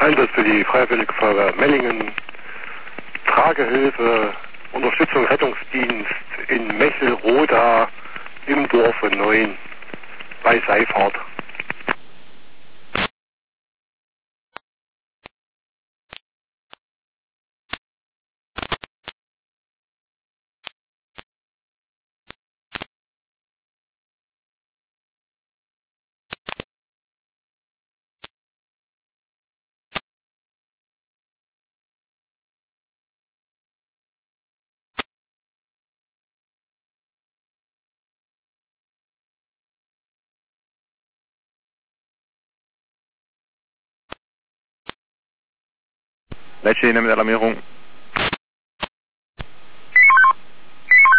Einsatz für die Freiwillige Feuerwehr Mellingen, Tragehilfe, Unterstützung Rettungsdienst in Mechelroda im Dorfe 9 bei Seifert. Leitstelle mit Alarmierung.